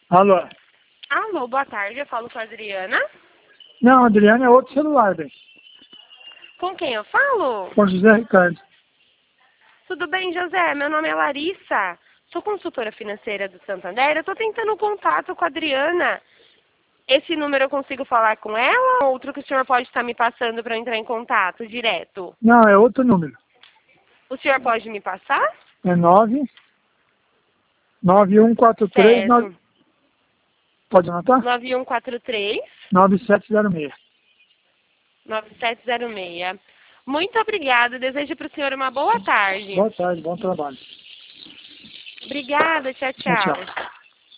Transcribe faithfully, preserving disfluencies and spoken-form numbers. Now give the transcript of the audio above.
Alô? Alô, boa tarde, eu falo com a Adriana. Não, Adriana é outro celular, bem. Com quem eu falo? Com José Ricardo. Tudo bem, José? Meu nome é Larissa. Sou consultora financeira do Santander. Eu estou tentando contato com a Adriana. Esse número eu consigo falar com ela? Ou outro que o senhor pode estar me passando para eu entrar em contato direto? Não, é outro número. O senhor pode me passar? É nove nove um quatro três nove... Certo. Pode anotar? nove um quatro três, nove sete zero seis. nove sete zero seis. Muito obrigada. Desejo para o senhor uma boa tarde. Boa tarde, bom trabalho. Obrigada. Tchau, Tchau, tchau. tchau.